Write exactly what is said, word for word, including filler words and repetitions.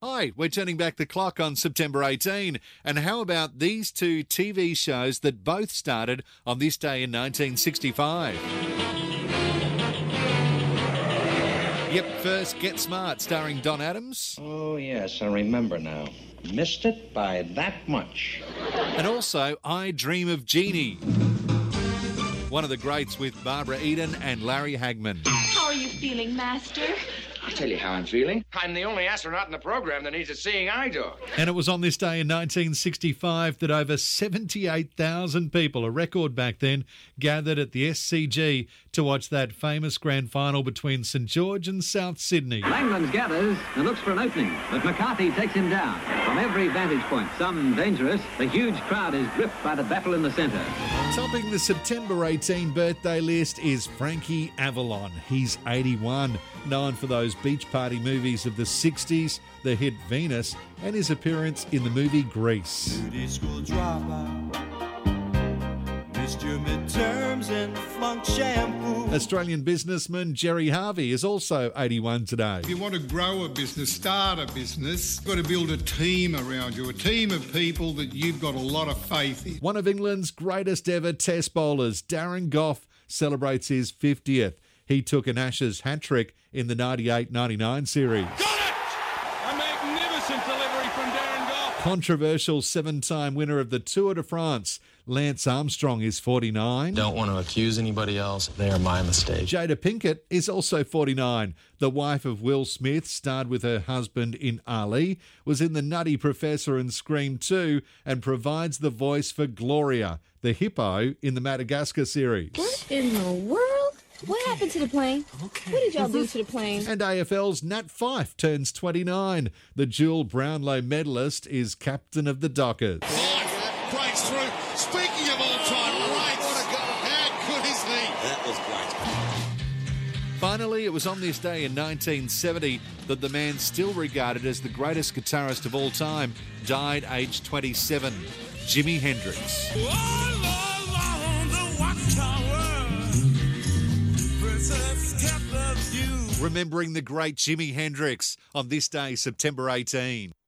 Hi, we're turning back the clock on September eighteenth. And how about these two T V shows that both started on this day in nineteen sixty-five? Yep, first Get Smart, starring Don Adams. Oh, yes, I remember now. Missed it by that much. And also I Dream of Jeannie. One of the greats with Barbara Eden and Larry Hagman. How are you feeling, Master? I'll tell you how I'm feeling. I'm the only astronaut in the program that needs a seeing eye dog. And it was on this day in nineteen sixty-five that over seventy-eight thousand people, a record back then, gathered at the S C G to watch that famous grand final between St George and South Sydney. Langlands gathers and looks for an opening, but McCarthy takes him down. From every vantage point, some dangerous, the huge crowd is gripped by the battle in the centre. Topping the September eighteenth birthday list is Frankie Avalon. He's eighty-one, known for those beach party movies of the sixties, the hit Venus, and his appearance in the movie Grease. Beauty school dropout, missed your midterms and flunked shampoo. Australian businessman Jerry Harvey is also eighty-one today. If you want to grow a business, start a business, you've got to build a team around you, a team of people that you've got a lot of faith in. One of England's greatest ever test bowlers, Darren Gough, celebrates his fiftieth. He took an Ashes hat-trick in the ninety-eight ninety-nine series. Got it! A magnificent delivery from Darren Gough. Controversial seven-time winner of the Tour de France, Lance Armstrong, is forty-nine. Don't want to accuse anybody else. They are my mistake. Jada Pinkett is also forty-nine. The wife of Will Smith, starred with her husband in Ali, was in The Nutty Professor and Scream two, and provides the voice for Gloria, the hippo in the Madagascar series. What in the world? What happened to the plane? Okay. What did y'all do to the plane? And A F L's Nat Fyfe turns twenty-nine. The dual Brownlow medalist is captain of the Dockers. Fyfe breaks through. Speaking of all-time greats, what a goal. How good is he? That was great. Finally, it was on this day in nineteen seventy that the man still regarded as the greatest guitarist of all time died aged twenty-seven, Jimi Hendrix. All along the watchtower, Princess kept the view. Remembering the great Jimi Hendrix on this day, September eighteenth.